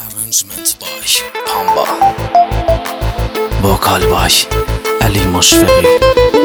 Arrangement by Pamba. Vokal by Ali Moshfeghi.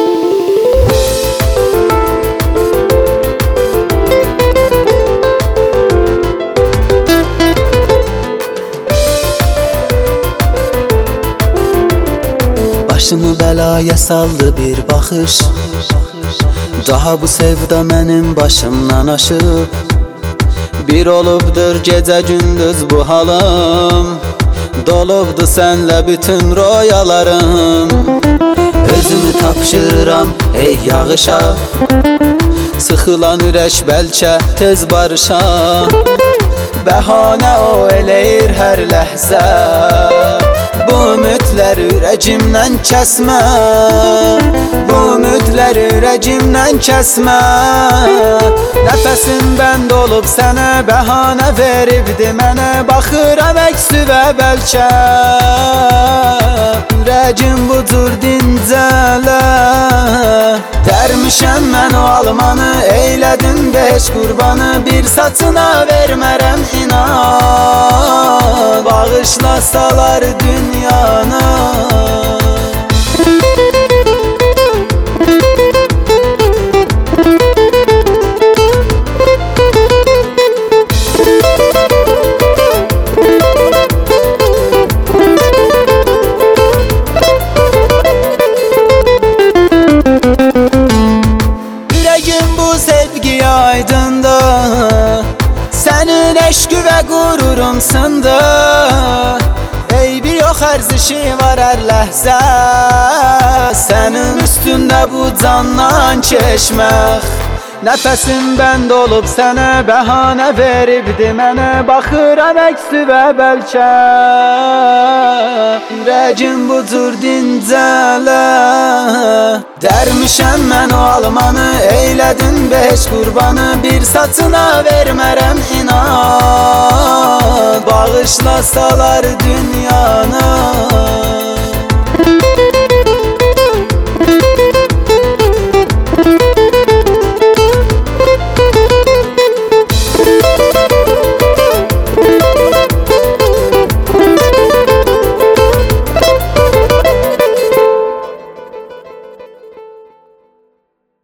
Başımı belaya saldı bir bakış. Daha bu sevda mənim başımdan aşıb. Bir olubdur gecə gündüz bu halım. Dolubdu sənlə bütün royalarım. Özümü tapşırıram ey yağışa. Sıxılan ürək bəlkə tez barışa. Bəhanə o eləyir hər ləhzə. Bu ümidlər ürəcimdən kəsmə. Bu ümidlər ürəcimdən kəsmə. Nəfəsim bənd olub sənə bəhanə veribdi mənə. Baxıram əksüvə bəlkə ürəcim bu cür dincələ. Dərmişəm mən o almanı, eylədim beş qurbanı. Bir saçına vermərəm inan, bağışlasalar dünyanı. Aydındı sənin eşqü və qururumsındı. Eybi yox ərzişi var hər ləhzə. Sənin üstündə bu candan keçmək. Nəfəsim bənd olub sənə bəhanə veribdi mənə. Baxıram əksüvə bəlkə ürəcim bu cür dincələ. Dərmişəm mən o almanı, eylədim beş qurbanı. Bir saçına vermərəm inan, bağışlasalar dünyanı.